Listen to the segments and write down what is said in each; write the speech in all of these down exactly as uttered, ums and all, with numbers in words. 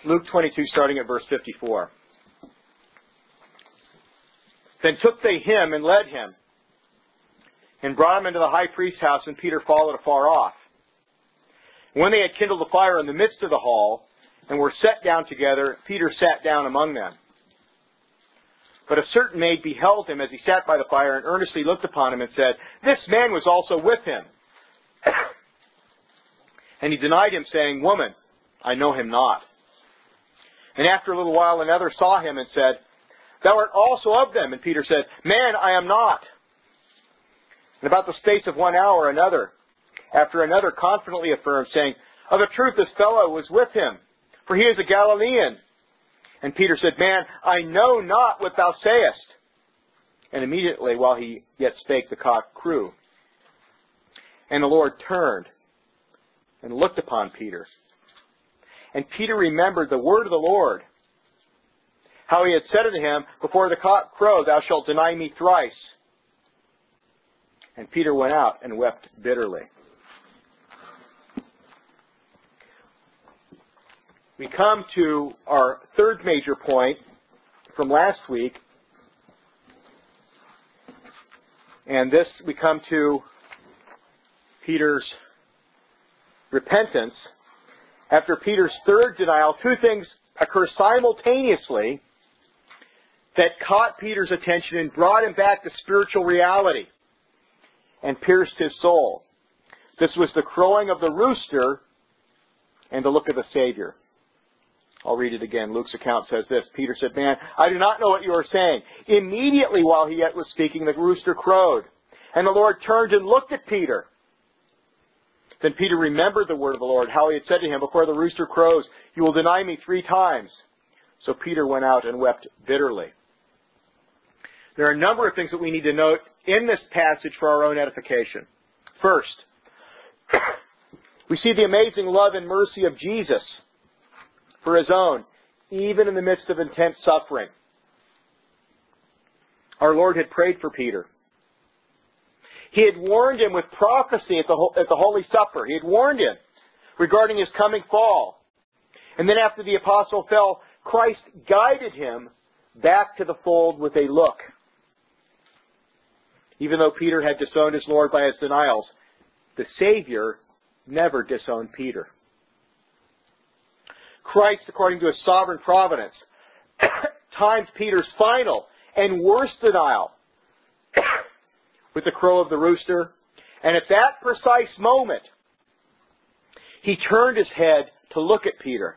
Luke twenty-two, starting at verse fifty-four. Then took they him and led him, and brought him into the high priest's house, and Peter followed afar off. And when they had kindled a fire in the midst of the hall, and were set down together, Peter sat down among them. But a certain maid beheld him as he sat by the fire, and earnestly looked upon him, and said, This man was also with him. And he denied him, saying, Woman, I know him not. And after a little while another saw him, and said, Thou art also of them. And Peter said, Man, I am not. And about the space of one hour another, after another confidently affirmed, saying, Of a truth this fellow was with him, for he is a Galilean. And Peter said, Man, I know not what thou sayest. And immediately while he yet spake, the cock crew. And the Lord turned and looked upon Peter. And Peter remembered the word of the Lord, how he had said unto him, Before the cock crow, thou shalt deny me thrice. And Peter went out and wept bitterly. We come to our third major point from last week. And this, we come to Peter's repentance. After Peter's third denial, two things occur simultaneously that caught Peter's attention and brought him back to spiritual reality and pierced his soul. This was the crowing of the rooster and the look of the Savior. I'll read it again. Luke's account says this. Peter said, Man, I do not know what you are saying. Immediately while he yet was speaking, the rooster crowed. And the Lord turned and looked at Peter. Then Peter remembered the word of the Lord, how he had said to him, Before the rooster crows, you will deny me three times. So Peter went out and wept bitterly. There are a number of things that we need to note in this passage for our own edification. First, we see the amazing love and mercy of Jesus for his own, even in the midst of intense suffering. Our Lord had prayed for Peter. He had warned him with prophecy at the, at the Holy Supper. He had warned him regarding his coming fall. And then after the apostle fell, Christ guided him back to the fold with a look. Even though Peter had disowned his Lord by his denials, the Savior never disowned Peter. Christ, according to his sovereign providence, timed Peter's final and worst denial with the crow of the rooster. And at that precise moment, he turned his head to look at Peter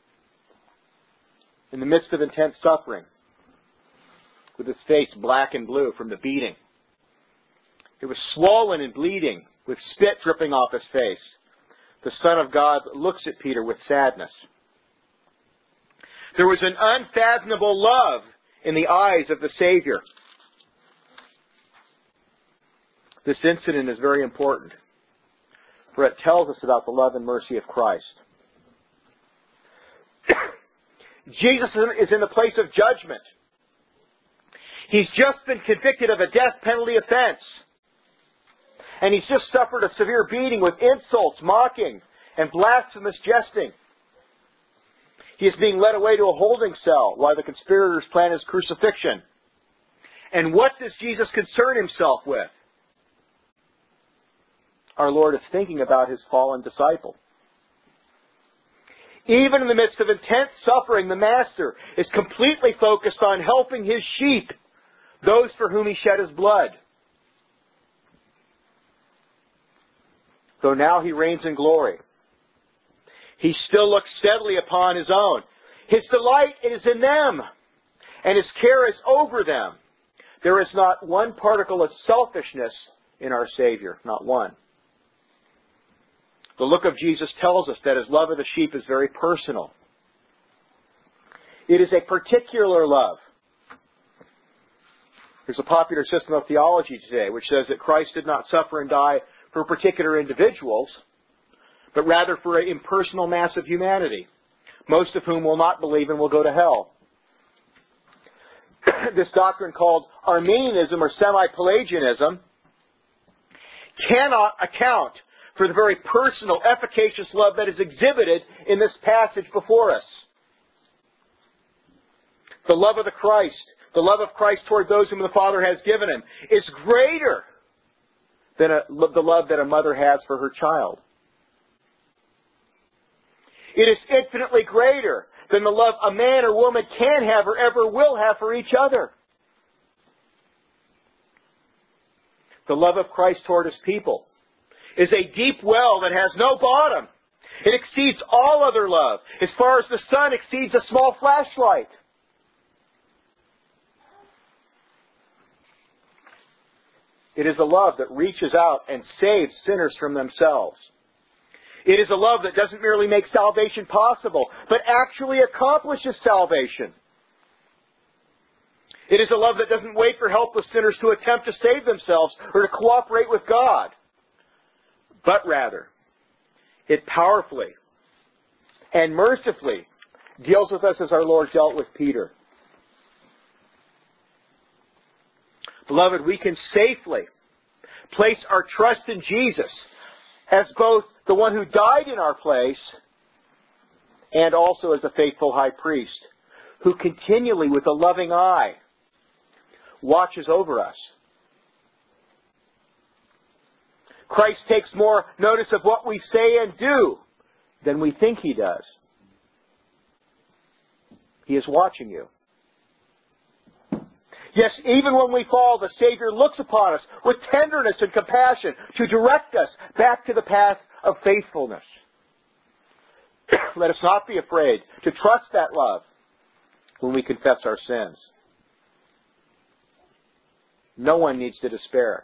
in the midst of intense suffering, with his face black and blue from the beating. It was swollen and bleeding, with spit dripping off his face. The Son of God looks at Peter with sadness. There was an unfathomable love in the eyes of the Savior. This incident is very important, for it tells us about the love and mercy of Christ. Jesus is in the place of judgment. He's just been convicted of a death penalty offense. And he's just suffered a severe beating with insults, mocking, and blasphemous jesting. He is being led away to a holding cell while the conspirators plan his crucifixion. And what does Jesus concern himself with? Our Lord is thinking about his fallen disciple. Even in the midst of intense suffering, the Master is completely focused on helping his sheep, those for whom he shed his blood. Though now he reigns in glory, he still looks steadily upon his own. His delight is in them, and his care is over them. There is not one particle of selfishness in our Savior, not one. The look of Jesus tells us that his love of the sheep is very personal. It is a particular love. There's a popular system of theology today which says that Christ did not suffer and die for particular individuals, but rather for an impersonal mass of humanity, most of whom will not believe and will go to hell. This doctrine, called Arminianism or semi-Pelagianism, cannot account for the very personal, efficacious love that is exhibited in this passage before us. the love of the Christ, the love of Christ toward those whom the Father has given him, is greater than a, the love that a mother has for her child. It is infinitely greater than the love a man or woman can have or ever will have for each other. The love of Christ toward his people is a deep well that has no bottom. It exceeds all other love, as far as the sun exceeds a small flashlight. It is a love that reaches out and saves sinners from themselves. It is a love that doesn't merely make salvation possible, but actually accomplishes salvation. It is a love that doesn't wait for helpless sinners to attempt to save themselves or to cooperate with God, but rather, it powerfully and mercifully deals with us as our Lord dealt with Peter. Beloved, we can safely place our trust in Jesus as both the one who died in our place and also as a faithful high priest who continually, with a loving eye, watches over us. Christ takes more notice of what we say and do than we think he does. He is watching you. Yes, even when we fall, the Savior looks upon us with tenderness and compassion to direct us back to the path of faithfulness. Let us not be afraid to trust that love when we confess our sins. No one needs to despair.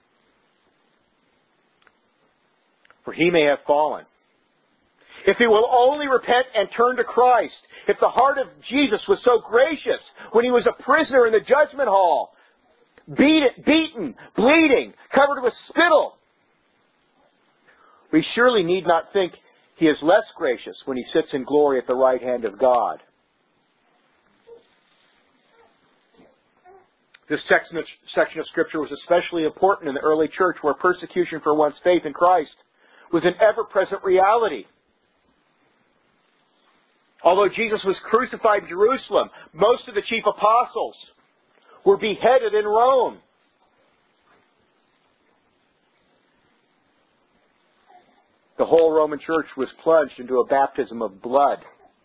For he may have fallen. If he will only repent and turn to Christ, if the heart of Jesus was so gracious when he was a prisoner in the judgment hall, beat, beaten, bleeding, covered with spittle, we surely need not think he is less gracious when he sits in glory at the right hand of God. This section of, section of Scripture was especially important in the early church, where persecution for one's faith in Christ was an ever-present reality. Although Jesus was crucified in Jerusalem, most of the chief apostles were beheaded in Rome. The whole Roman church was plunged into a baptism of blood.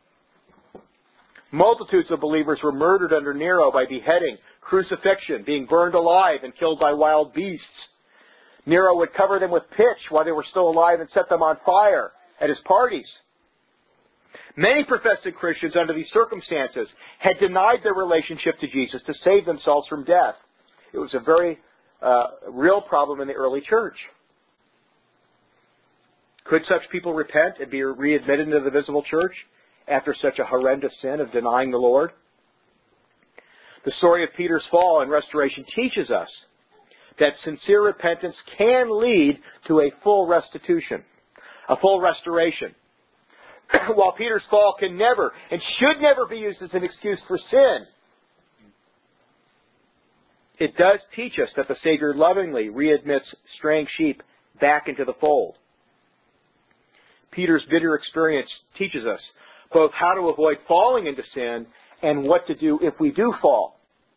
Multitudes of believers were murdered under Nero by beheading, crucifixion, being burned alive and killed by wild beasts. Nero would cover them with pitch while they were still alive and set them on fire at his parties. Many professing Christians under these circumstances had denied their relationship to Jesus to save themselves from death. It was a very uh, real problem in the early church. Could such people repent and be readmitted into the visible church after such a horrendous sin of denying the Lord? The story of Peter's fall and restoration teaches us that sincere repentance can lead to a full restitution, a full restoration. While Peter's fall can never and should never be used as an excuse for sin, it does teach us that the Savior lovingly readmits straying sheep back into the fold. Peter's bitter experience teaches us both how to avoid falling into sin and what to do if we do fall.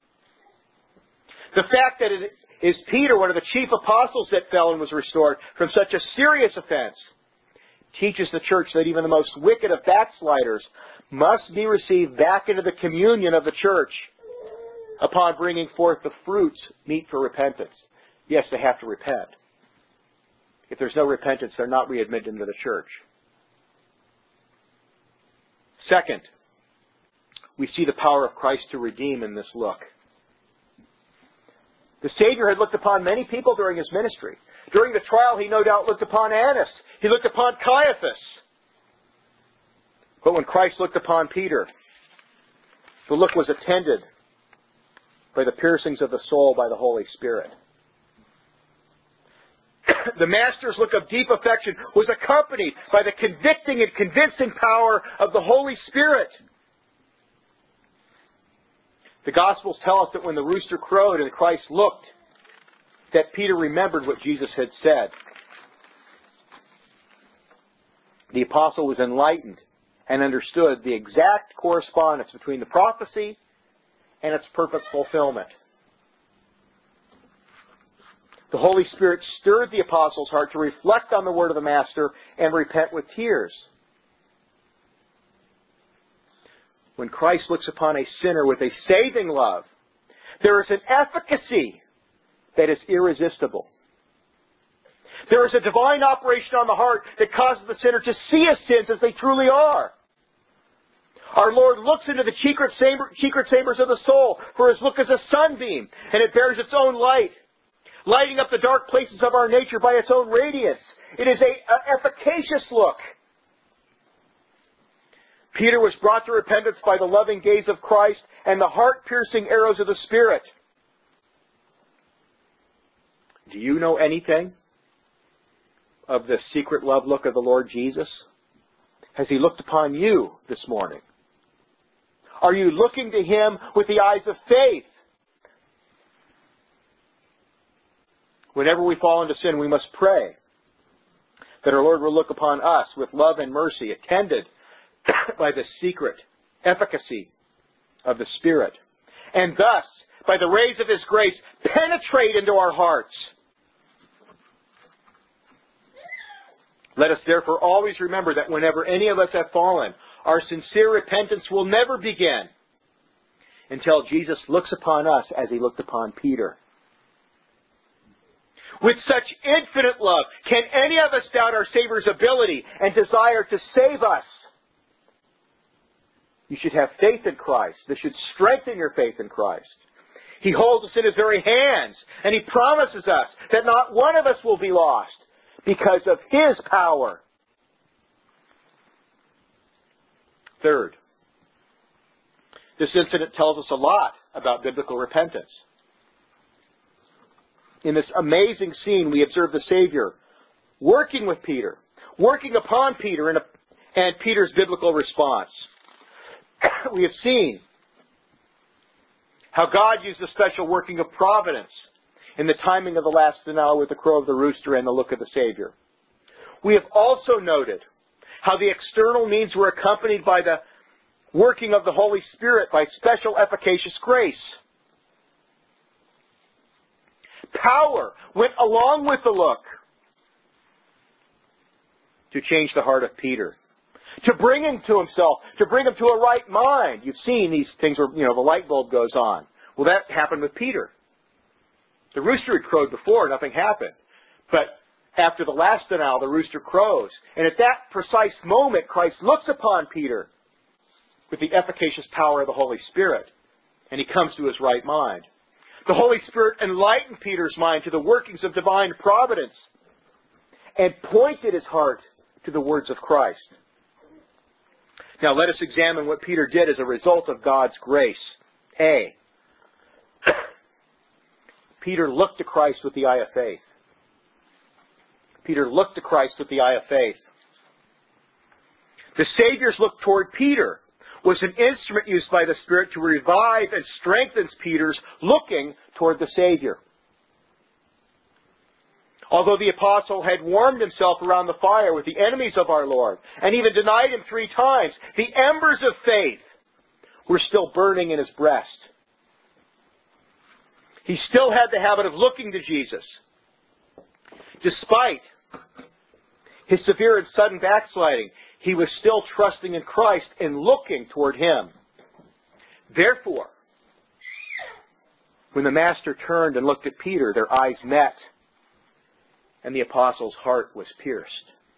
The fact that it is Peter, one of the chief apostles, that fell and was restored from such a serious offense, teaches the church that even the most wicked of backsliders must be received back into the communion of the church upon bringing forth the fruits meet for repentance. Yes, they have to repent. If there's no repentance, they're not readmitted into the church. Second, we see the power of Christ to redeem in this look. The Savior had looked upon many people during his ministry. During the trial, he no doubt looked upon Annas. He looked upon Caiaphas. But when Christ looked upon Peter, the look was attended by the piercings of the soul by the Holy Spirit. The Master's look of deep affection was accompanied by the convicting and convincing power of the Holy Spirit. The Gospels tell us that when the rooster crowed and Christ looked, that Peter remembered what Jesus had said. The apostle was enlightened and understood the exact correspondence between the prophecy and its perfect fulfillment. The Holy Spirit stirred the apostles' heart to reflect on the word of the Master and repent with tears. When Christ looks upon a sinner with a saving love, there is an efficacy that is irresistible. There is a divine operation on the heart that causes the sinner to see his sins as they truly are. Our Lord looks into the secret chamber, secret chambers of the soul, for His look is a sunbeam, and it bears its own light, lighting up the dark places of our nature by its own radiance. It is an efficacious look. Peter was brought to repentance by the loving gaze of Christ and the heart-piercing arrows of the Spirit. Do you know anything of the secret love look of the Lord Jesus? Has He looked upon you this morning? Are you looking to Him with the eyes of faith? Whenever we fall into sin, we must pray that our Lord will look upon us with love and mercy, attended by the secret efficacy of the Spirit, and thus, by the rays of His grace, penetrate into our hearts. Let us therefore always remember that whenever any of us have fallen, our sincere repentance will never begin until Jesus looks upon us as He looked upon Peter. With such infinite love, can any of us doubt our Savior's ability and desire to save us? You should have faith in Christ. This should strengthen your faith in Christ. He holds us in His very hands, and He promises us that not one of us will be lost because of His power. Third, this incident tells us a lot about biblical repentance. In this amazing scene, we observe the Savior working with Peter, working upon Peter and, and Peter's biblical response. We have seen how God used a special working of providence in the timing of the last hour with the crow of the rooster and the look of the Savior. We have also noted how the external means were accompanied by the working of the Holy Spirit by special efficacious grace. Power went along with the look to change the heart of Peter, to bring him to himself, to bring him to a right mind. You've seen these things where, you know, the light bulb goes on. Well, that happened with Peter. The rooster had crowed before, nothing happened. But after the last hour, the rooster crows. And at that precise moment, Christ looks upon Peter with the efficacious power of the Holy Spirit, and he comes to his right mind. The Holy Spirit enlightened Peter's mind to the workings of divine providence and pointed his heart to the words of Christ. Now let us examine what Peter did as a result of God's grace. A. Peter looked to Christ with the eye of faith. Peter looked to Christ with the eye of faith. The Savior's look toward Peter was an instrument used by the Spirit to revive and strengthen Peter's looking toward the Savior. Although the apostle had warmed himself around the fire with the enemies of our Lord and even denied Him three times, the embers of faith were still burning in his breast. He still had the habit of looking to Jesus. Despite his severe and sudden backsliding, he was still trusting in Christ and looking toward Him. Therefore, when the Master turned and looked at Peter, their eyes met, and the apostle's heart was pierced.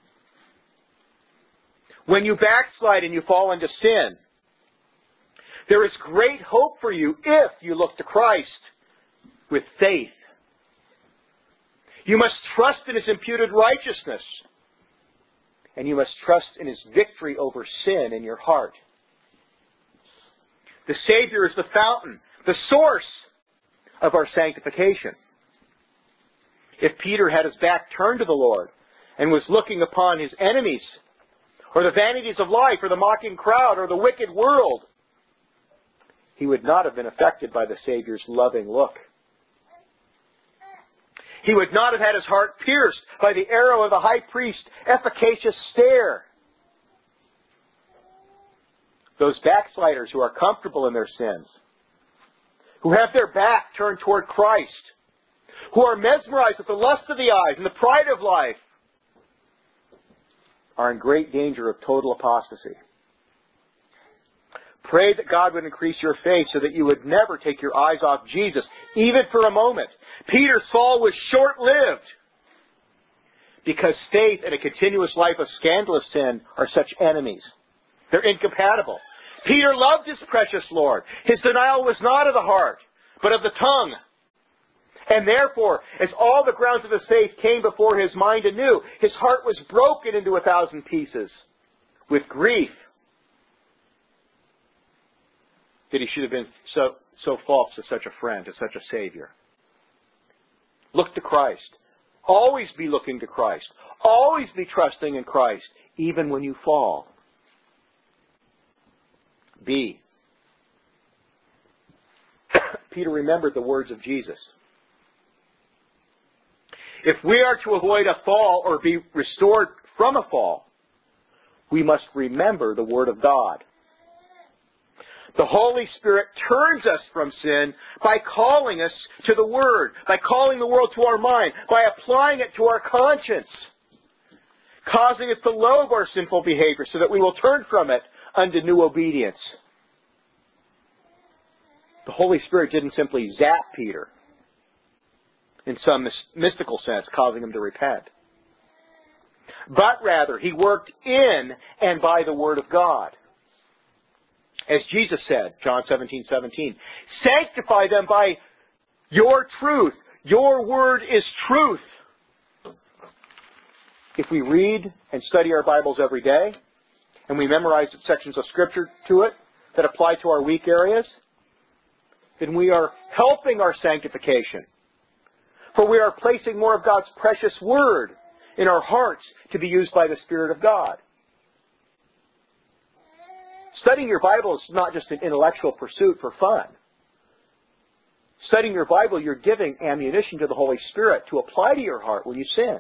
When you backslide and you fall into sin, there is great hope for you if you look to Christ with faith. You must trust in His imputed righteousness, and you must trust in His victory over sin in your heart. The Savior is the fountain, the source of our sanctification. If Peter had his back turned to the Lord and was looking upon his enemies, or the vanities of life, or the mocking crowd, or the wicked world, he would not have been affected by the Savior's loving look. He would not have had his heart pierced by the arrow of the high priest's efficacious stare. Those backsliders who are comfortable in their sins who have their back turned toward Christ, who are mesmerized with the lust of the eyes and the pride of life, are in great danger of total apostasy. Pray that God would increase your faith so that you would never take your eyes off Jesus, even for a moment. Peter's fall was short-lived because faith and a continuous life of scandalous sin are such enemies. They're incompatible. Peter loved his precious Lord. His denial was not of the heart, but of the tongue. And therefore, as all the grounds of his faith came before his mind anew, his heart was broken into a thousand pieces with grief that he should have been so, so false to such a friend, to such a Savior. Look to Christ. Always be looking to Christ. Always be trusting in Christ, even when you fall. B. Peter remembered the words of Jesus. If we are to avoid a fall or be restored from a fall, we must remember the Word of God. The Holy Spirit turns us from sin by calling us to the Word, by calling the world to our mind, by applying it to our conscience, causing it to loathe our sinful behavior so that we will turn from it unto new obedience. The Holy Spirit didn't simply zap Peter in some mystical sense, causing him to repent. But rather, he worked in and by the Word of God. As Jesus said, John seventeen seventeen, sanctify them by your truth. Your Word is truth. If we read and study our Bibles every day, and we memorize sections of Scripture to it that apply to our weak areas, then we are helping our sanctification. For we are placing more of God's precious Word in our hearts to be used by the Spirit of God. Studying your Bible is not just an intellectual pursuit for fun. Studying your Bible, you're giving ammunition to the Holy Spirit to apply to your heart when you sin.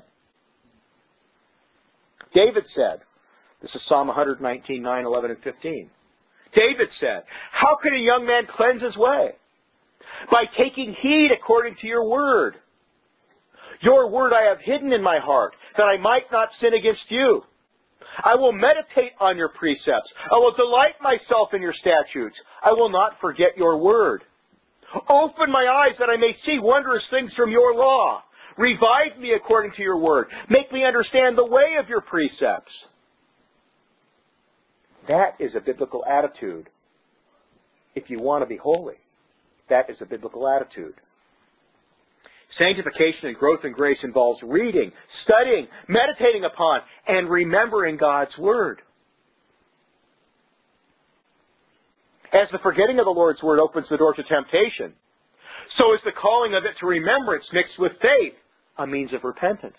David said, this is Psalm one nineteen, nine, eleven, and fifteen. David said, how can a young man cleanse his way? By taking heed according to your word. Your word I have hidden in my heart, that I might not sin against you. I will meditate on your precepts. I will delight myself in your statutes. I will not forget your word. Open my eyes that I may see wondrous things from your law. Revive me according to your word. Make me understand the way of your precepts. That is a biblical attitude. If you want to be holy, that is a biblical attitude. Sanctification and growth in grace involves reading, studying, meditating upon, and remembering God's Word. As the forgetting of the Lord's Word opens the door to temptation, so is the calling of it to remembrance mixed with faith a means of repentance.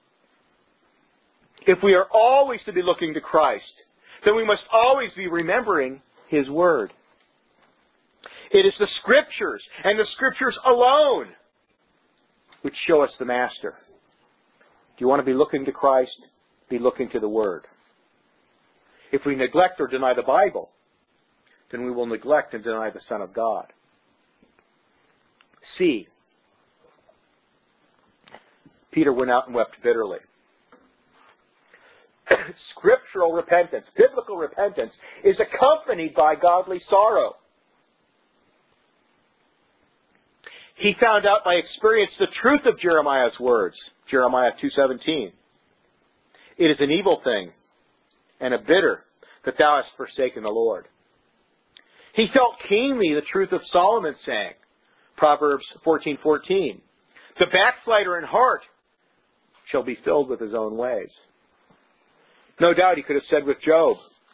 If we are always to be looking to Christ, then we must always be remembering His Word. It is the Scriptures, and the Scriptures alone, which show us the Master. If you want to be looking to Christ, be looking to the Word. If we neglect or deny the Bible, then we will neglect and deny the Son of God. C. Peter went out and wept bitterly. Scriptural repentance, biblical repentance, is accompanied by godly sorrow. He found out by experience the truth of Jeremiah's words, Jeremiah two seventeen. It is an evil thing and a bitter that thou hast forsaken the Lord. He felt keenly the truth of Solomon's saying, Proverbs fourteen fourteen. The backslider in heart shall be filled with his own ways. No doubt he could have said with Job,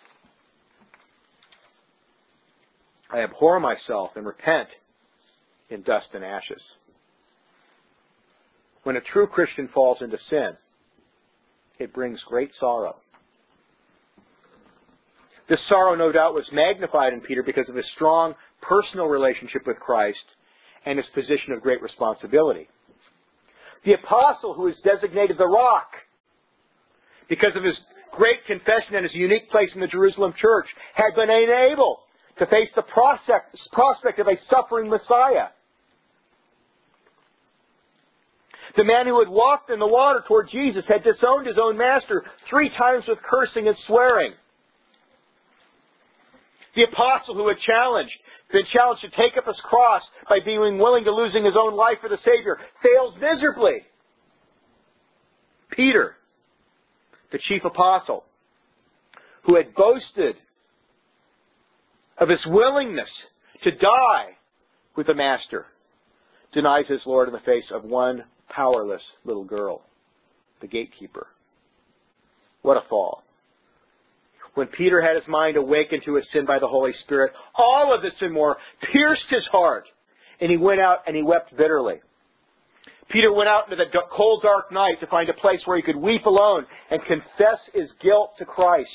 I abhor myself and repent in dust and ashes. When a true Christian falls into sin, it brings great sorrow. This sorrow, no doubt, was magnified in Peter because of his strong personal relationship with Christ and his position of great responsibility. The apostle who is designated the rock because of his great confession and his unique place in the Jerusalem church had been unable to face the prospect, prospect of a suffering Messiah. The man who had walked in the water toward Jesus had disowned his own master three times with cursing and swearing. The apostle who had challenged, been challenged to take up his cross by being willing to losing his own life for the Savior, fails miserably. Peter, the chief apostle, who had boasted of his willingness to die with the Master, denies his Lord in the face of one powerless little girl, the gatekeeper. What a fall. When Peter had his mind awakened to his sin by the Holy Spirit, all of this and more pierced his heart, and he went out and he wept bitterly. Peter went out into the cold, dark night to find a place where he could weep alone and confess his guilt to Christ.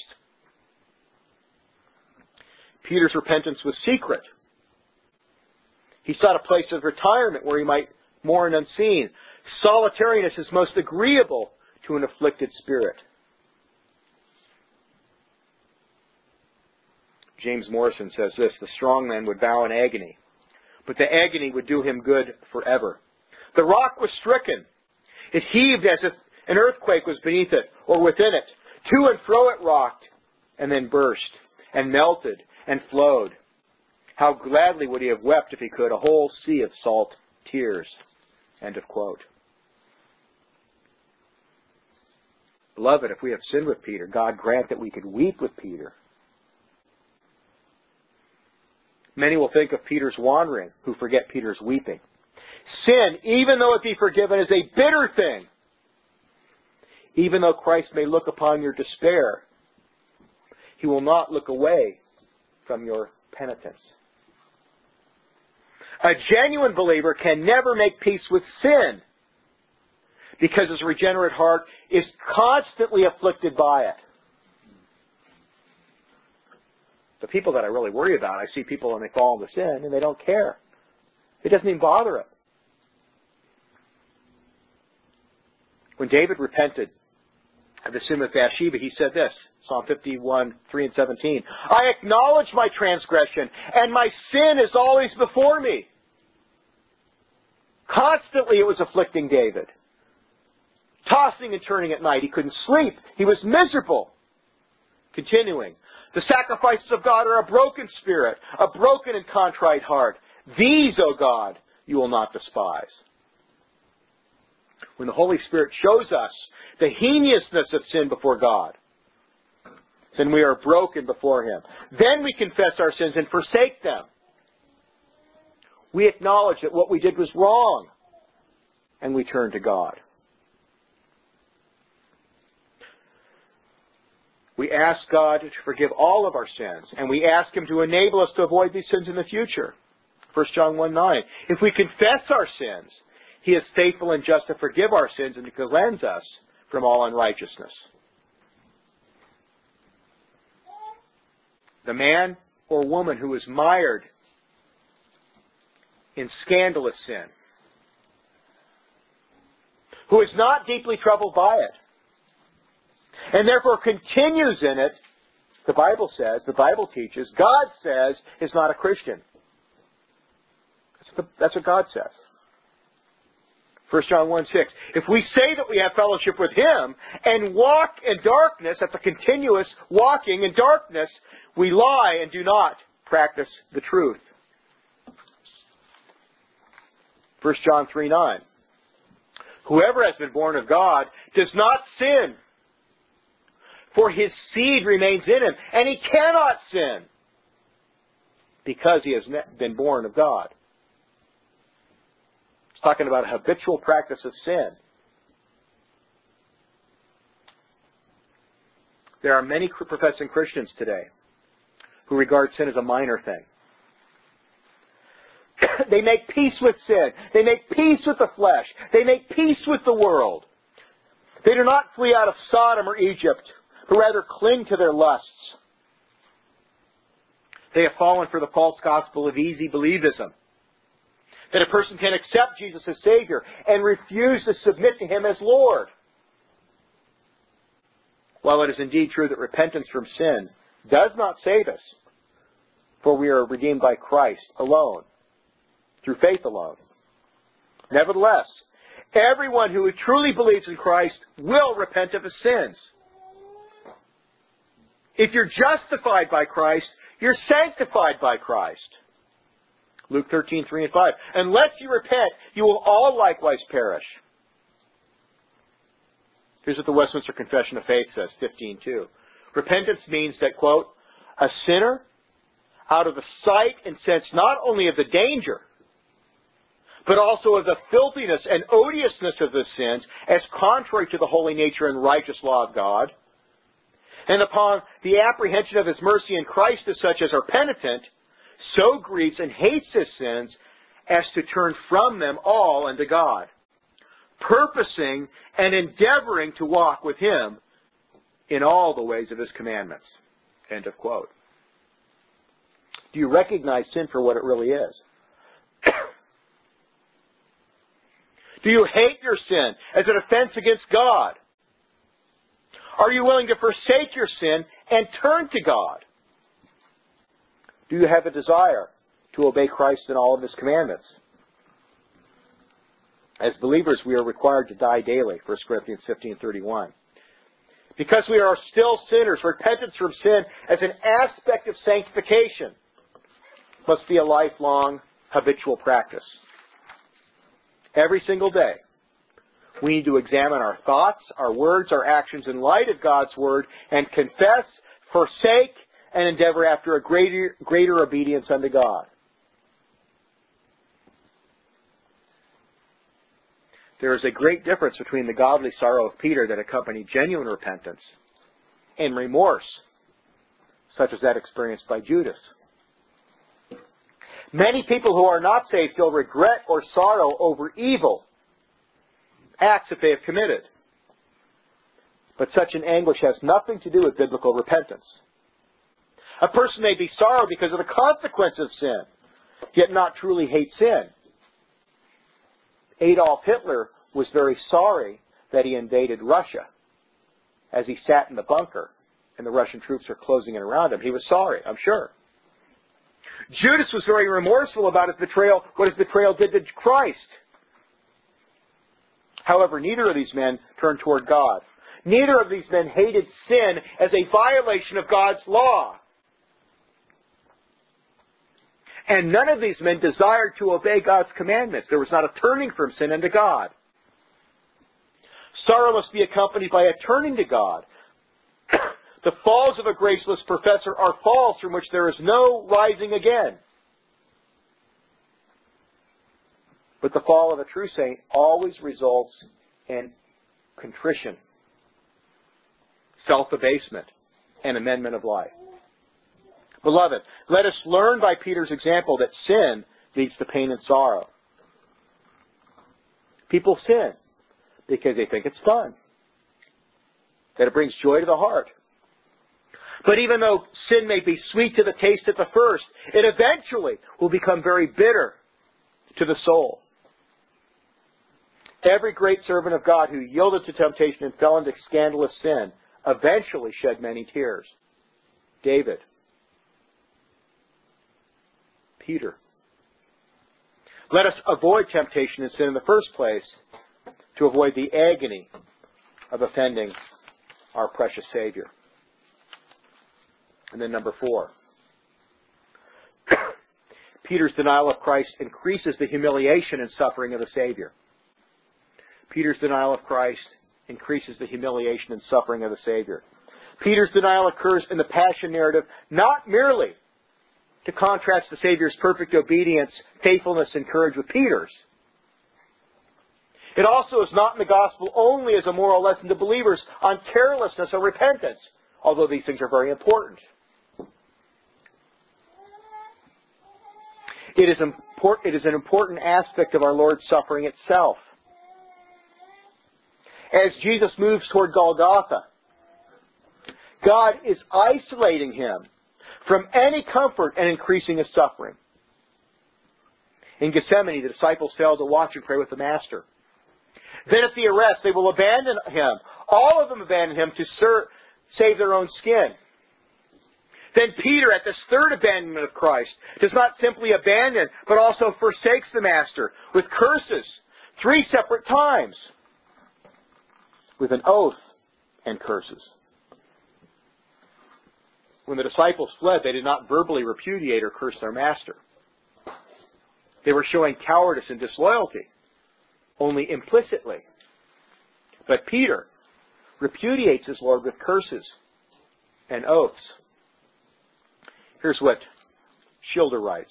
Peter's repentance was secret. He sought a place of retirement where he might mourn unseen. Solitariness is most agreeable to an afflicted spirit. James Morrison says this: the strong man would bow in agony, but the agony would do him good forever. The rock was stricken. It heaved as if an earthquake was beneath it or within it. To and fro it rocked, and then burst, and melted, and flowed. How gladly would he have wept if he could, a whole sea of salt tears. End of quote. Beloved, if we have sinned with Peter, God grant that we could weep with Peter. Many will think of Peter's wandering, who forget Peter's weeping. Sin, even though it be forgiven, is a bitter thing. Even though Christ may look upon your despair, He will not look away from your penitence. A genuine believer can never make peace with sin because his regenerate heart is constantly afflicted by it. The people that I really worry about, I see people when they fall into sin and they don't care. It doesn't even bother them. When David repented of the sin with Bathsheba, he said this, Psalm fifty-one, three and seventeen, I acknowledge my transgression, and my sin is always before me. Constantly it was afflicting David. Tossing and turning at night. He couldn't sleep. He was miserable. Continuing, the sacrifices of God are a broken spirit, a broken and contrite heart. These, O God, you will not despise. When the Holy Spirit shows us the heinousness of sin before God, then we are broken before Him. Then we confess our sins and forsake them. We acknowledge that what we did was wrong, and we turn to God. We ask God to forgive all of our sins, and we ask Him to enable us to avoid these sins in the future. First John one nine. If we confess our sins, He is faithful and just to forgive our sins and to cleanse us from all unrighteousness. The man or woman who is mired in scandalous sin, who is not deeply troubled by it, and therefore continues in it, the Bible says, the Bible teaches, God says, is not a Christian. That's, the, that's what God says. First John one six. If we say that we have fellowship with Him and walk in darkness, that's a continuous walking in darkness, we lie and do not practice the truth. First John three nine. Whoever has been born of God does not sin, for his seed remains in him, and he cannot sin because he has been born of God. It's talking about a habitual practice of sin. There are many professing Christians today who regard sin as a minor thing. They make peace with sin. They make peace with the flesh. They make peace with the world. They do not flee out of Sodom or Egypt, but rather cling to their lusts. They have fallen for the false gospel of easy believism, that a person can accept Jesus as Savior and refuse to submit to Him as Lord. While it is indeed true that repentance from sin does not save us, for we are redeemed by Christ alone, through faith alone. Nevertheless, everyone who truly believes in Christ will repent of his sins. If you're justified by Christ, you're sanctified by Christ. Luke thirteen, three and five. Unless you repent, you will all likewise perish. Here's what the Westminster Confession of Faith says, fifteen two. Repentance means that, quote, a sinner, out of the sight and sense not only of the danger, but also of the filthiness and odiousness of the sins, as contrary to the holy nature and righteous law of God, and upon the apprehension of his mercy in Christ as such as are penitent, so grieves and hates his sins as to turn from them all unto God, purposing and endeavoring to walk with him in all the ways of his commandments. End of quote. Do you recognize sin for what it really is? Do you hate your sin as an offense against God? Are you willing to forsake your sin and turn to God? Do you have a desire to obey Christ in all of his commandments? As believers, we are required to die daily, First Corinthians fifteen thirty-one. Because we are still sinners, repentance from sin as an aspect of sanctification must be a lifelong, habitual practice. Every single day, we need to examine our thoughts, our words, our actions in light of God's Word and confess, forsake, and endeavor after a greater, greater obedience unto God. There is a great difference between the godly sorrow of Peter that accompanied genuine repentance and remorse, such as that experienced by Judas. Many people who are not saved feel regret or sorrow over evil acts that they have committed. But such an anguish has nothing to do with biblical repentance. A person may be sorrow because of the consequence of sin, yet not truly hate sin. Adolf Hitler was very sorry that he invaded Russia. As he sat in the bunker and the Russian troops were closing in around him, he was sorry, I'm sure. Judas was very remorseful about his betrayal, what his betrayal did to Christ. However, neither of these men turned toward God. Neither of these men hated sin as a violation of God's law. And none of these men desired to obey God's commandments. There was not a turning from sin unto God. Sorrow must be accompanied by a turning to God. The falls of a graceless professor are falls from which there is no rising again. But the fall of a true saint always results in contrition, self-abasement, and amendment of life. Beloved, let us learn by Peter's example that sin leads to pain and sorrow. People sin because they think it's fun, that it brings joy to the heart. But even though sin may be sweet to the taste at the first, it eventually will become very bitter to the soul. Every great servant of God who yielded to temptation and fell into scandalous sin eventually shed many tears. David, Peter. Let us avoid temptation and sin in the first place to avoid the agony of offending our precious Savior. And then number four. Peter's denial of Christ increases the humiliation and suffering of the Savior. Peter's denial of Christ increases the humiliation and suffering of the Savior. Peter's denial occurs in the Passion narrative not merely to contrast the Savior's perfect obedience, faithfulness, and courage with Peter's. It also is not in the Gospel only as a moral lesson to believers on carelessness or repentance, although these things are very important. It is, import, it is an important aspect of our Lord's suffering itself. As Jesus moves toward Golgotha, God is isolating him from any comfort and increasing his suffering. In Gethsemane, the disciples failed to watch and pray with the Master. Then at the arrest, they will abandon him. All of them abandon him to ser- save their own skin. Then Peter, at this third abandonment of Christ, does not simply abandon, but also forsakes the Master with curses three separate times, with an oath and curses. When the disciples fled, they did not verbally repudiate or curse their Master. They were showing cowardice and disloyalty, only implicitly. But Peter repudiates his Lord with curses and oaths. Here's what Schilder writes.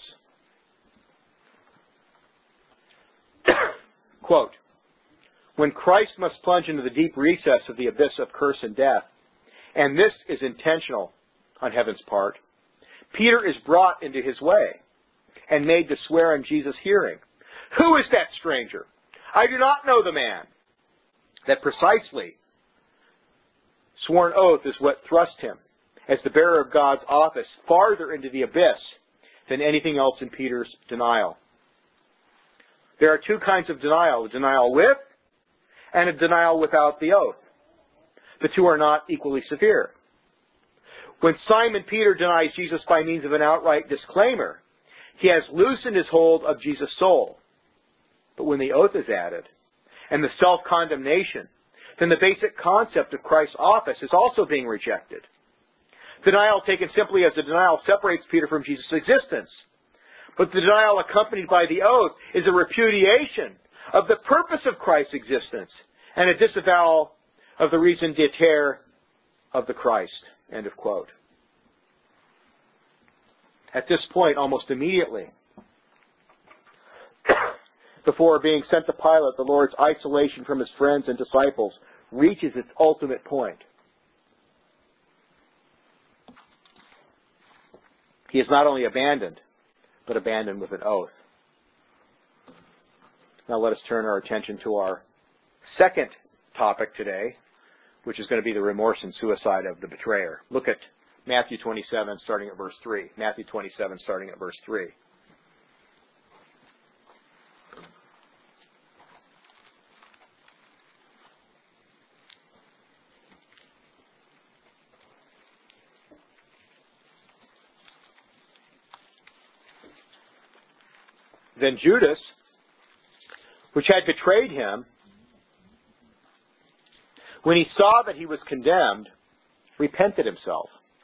Quote, when Christ must plunge into the deep recess of the abyss of curse and death, and this is intentional on heaven's part, Peter is brought into his way and made to swear in Jesus' hearing. Who is that stranger? I do not know the man. That precisely sworn oath is what thrust him, as the bearer of God's office, farther into the abyss than anything else in Peter's denial. There are two kinds of denial, a denial with and a denial without the oath. The two are not equally severe. When Simon Peter denies Jesus by means of an outright disclaimer, he has loosened his hold of Jesus' soul. But when the oath is added, and the self-condemnation, then the basic concept of Christ's office is also being rejected. Denial taken simply as a denial separates Peter from Jesus' existence. But the denial accompanied by the oath is a repudiation of the purpose of Christ's existence and a disavowal of the raison d'etre of the Christ. End of quote. At this point, almost immediately, before being sent to Pilate, the Lord's isolation from his friends and disciples reaches its ultimate point. He is not only abandoned, but abandoned with an oath. Now let us turn our attention to our second topic today, which is going to be the remorse and suicide of the betrayer. Look at Matthew twenty-seven, starting at verse three. Matthew twenty-seven, starting at verse three. Then Judas, which had betrayed him, when he saw that he was condemned, repented himself,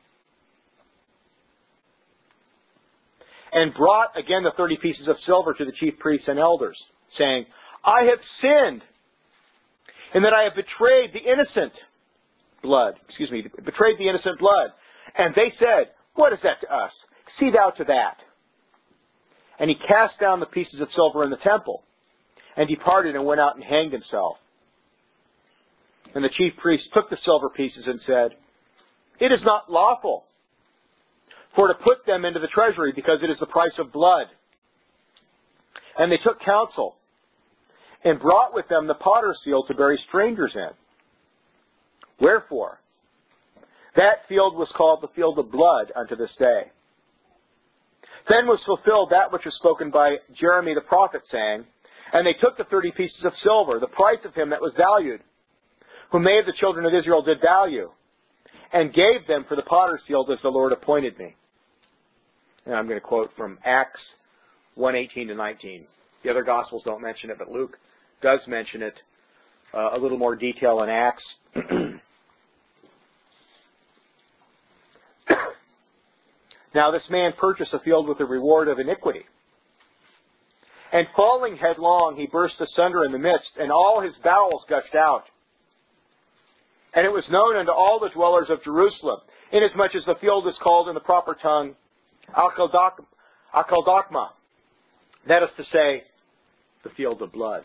and brought again the thirty pieces of silver to the chief priests and elders, saying, I have sinned, in that I have betrayed the innocent blood, excuse me, betrayed the innocent blood. And they said, what is that to us? See thou to that. And he cast down the pieces of silver in the temple, and departed and went out and hanged himself. And the chief priests took the silver pieces and said, it is not lawful for to put them into the treasury, because it is the price of blood. And they took counsel, and brought with them the potter's field to bury strangers in. Wherefore, that field was called the field of blood unto this day. Then was fulfilled that which was spoken by Jeremy the prophet, saying, and they took the thirty pieces of silver, the price of him that was valued, whom they of the children of Israel did value, and gave them for the potter's field as the Lord appointed me. And I'm going to quote from Acts one eighteen to nineteen. The other Gospels don't mention it, but Luke does mention it. Uh, a little more detail in Acts. Now this man purchased a field with the reward of iniquity. And falling headlong, he burst asunder in the midst, and all his bowels gushed out. And it was known unto all the dwellers of Jerusalem, inasmuch as the field is called in the proper tongue Akeldachma, that is to say, the field of blood.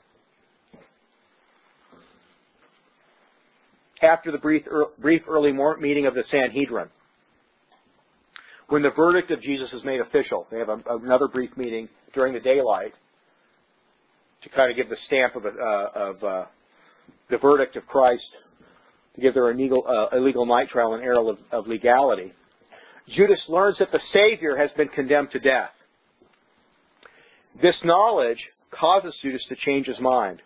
After the brief, brief early meeting of the Sanhedrin, when the verdict of Jesus is made official, they have a, another brief meeting during the daylight to kind of give the stamp of, uh, of uh, the verdict of Christ, to give their illegal, uh, illegal night trial an air of, of legality. Judas learns that the Savior has been condemned to death. This knowledge causes Judas to change his mind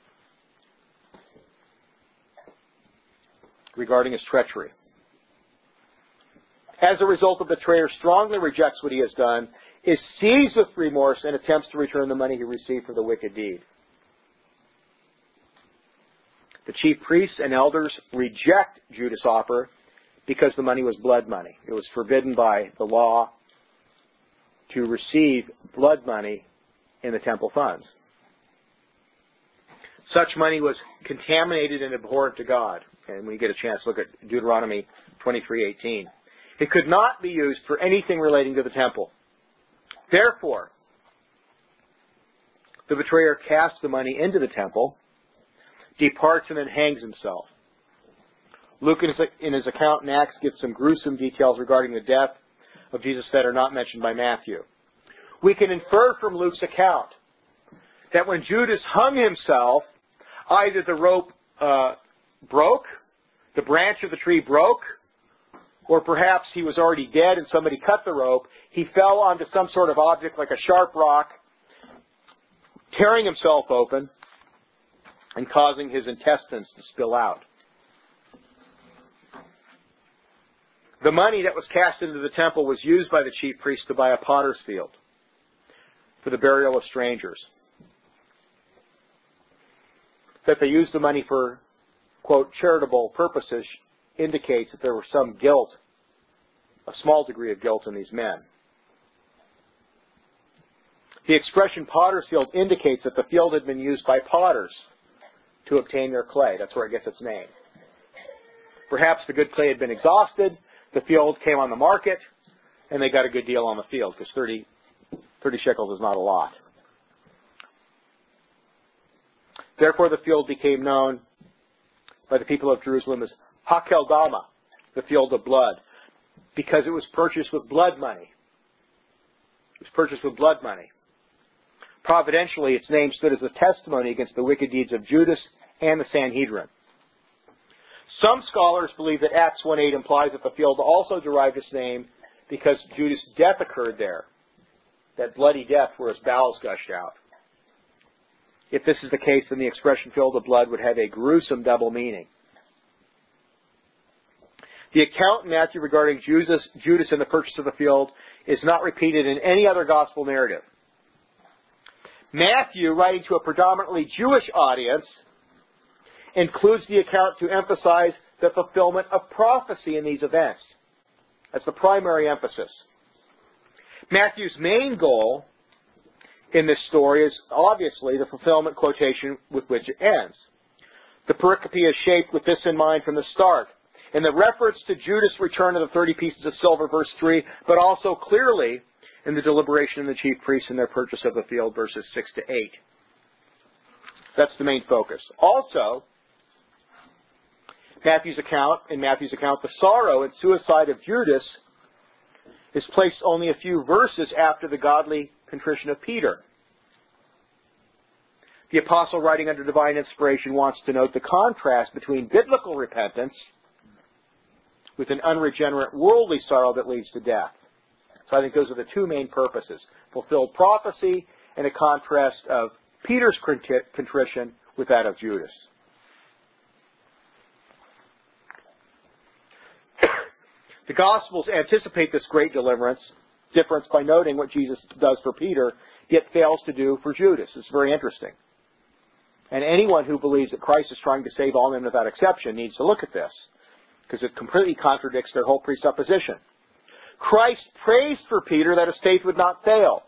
regarding his treachery. As a result, the betrayer strongly rejects what he has done, is seized with remorse, and attempts to return the money he received for the wicked deed. The chief priests and elders reject Judas' offer because the money was blood money. It was forbidden by the law to receive blood money in the temple funds. Such money was contaminated and abhorrent to God. And when you get a chance, look at Deuteronomy twenty-three eighteen. It could not be used for anything relating to the temple. Therefore, the betrayer casts the money into the temple, departs, and then hangs himself. Luke, in his account in Acts, gives some gruesome details regarding the death of Jesus that are not mentioned by Matthew. We can infer from Luke's account that when Judas hung himself, either the rope uh, broke, the branch of the tree broke, or perhaps he was already dead and somebody cut the rope. He fell onto some sort of object like a sharp rock, tearing himself open and causing his intestines to spill out. The money that was cast into the temple was used by the chief priests to buy a potter's field for the burial of strangers. That they used the money for, quote, charitable purposes indicates that there was some guilt, a small degree of guilt in these men. The expression potter's field indicates that the field had been used by potters to obtain their clay. That's where it gets its name. Perhaps the good clay had been exhausted, the field came on the market, and they got a good deal on the field, because thirty, thirty shekels is not a lot. Therefore, the field became known by the people of Jerusalem as Hakeldama, the field of blood, because it was purchased with blood money. It was purchased with blood money. Providentially, its name stood as a testimony against the wicked deeds of Judas and the Sanhedrin. Some scholars believe that Acts one eight implies that the field also derived its name because Judas' death occurred there, that bloody death where his bowels gushed out. If this is the case, then the expression field of blood would have a gruesome double meaning. The account in Matthew regarding Judas, Judas and the purchase of the field is not repeated in any other gospel narrative. Matthew, writing to a predominantly Jewish audience, includes the account to emphasize the fulfillment of prophecy in these events. That's the primary emphasis. Matthew's main goal in this story is obviously the fulfillment quotation with which it ends. The pericope is shaped with this in mind from the start. In the reference to Judas' return of the thirty pieces of silver, verse three, but also clearly in the deliberation of the chief priests and their purchase of the field, verses six to eight. That's the main focus. Also, Matthew's account, in Matthew's account, the sorrow and suicide of Judas is placed only a few verses after the godly contrition of Peter. The apostle, writing under divine inspiration, wants to note the contrast between biblical repentance with an unregenerate worldly sorrow that leads to death. So I think those are the two main purposes. Fulfilled prophecy and a contrast of Peter's contrition with that of Judas. The Gospels anticipate this great deliverance difference by noting what Jesus does for Peter, yet fails to do for Judas. It's very interesting. And anyone who believes that Christ is trying to save all men without exception needs to look at this, because it completely contradicts their whole presupposition. Christ prays for Peter that his faith would not fail.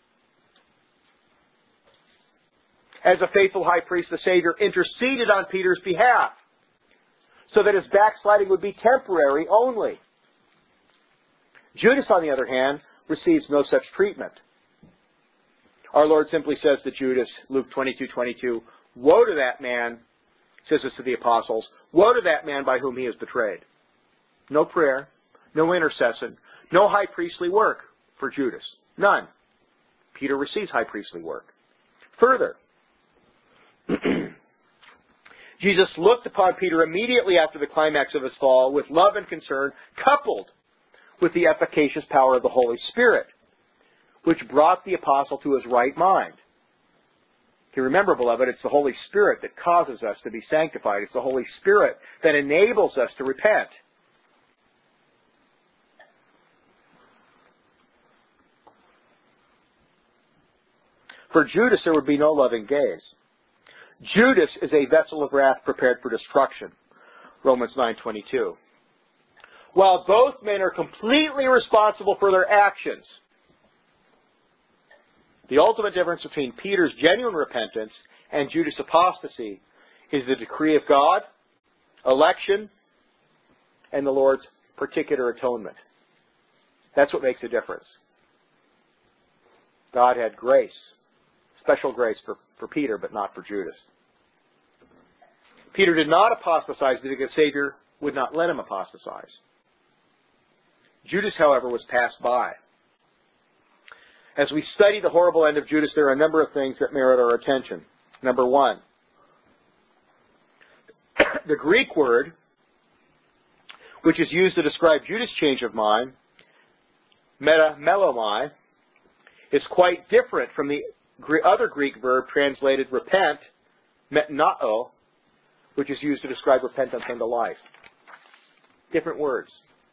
As a faithful high priest, the Savior interceded on Peter's behalf so that his backsliding would be temporary only. Judas, on the other hand, receives no such treatment. Our Lord simply says to Judas, Luke twenty-two twenty-two, "Woe to that man," says this to the apostles, "woe to that man by whom he is betrayed." No prayer, no intercession, no high priestly work for Judas. None. Peter receives high priestly work. Further, Jesus looked upon Peter immediately after the climax of his fall with love and concern, coupled with the efficacious power of the Holy Spirit, which brought the apostle to his right mind. You remember, beloved, it's the Holy Spirit that causes us to be sanctified. It's the Holy Spirit that enables us to repent. For Judas there would be no loving gaze. Judas is a vessel of wrath prepared for destruction. Romans nine twenty-two. While both men are completely responsible for their actions, the ultimate difference between Peter's genuine repentance and Judas' apostasy is the decree of God, election, and the Lord's particular atonement. That's what makes a difference. God had grace, special grace for, for Peter, but not for Judas. Peter did not apostatize because the Savior would not let him apostatize. Judas, however, was passed by. As we study the horrible end of Judas, there are a number of things that merit our attention. Number one, the Greek word, which is used to describe Judas' change of mind, metamelomai, is quite different from the other Greek verb translated repent, metnao, which is used to describe repentance unto life. Different words.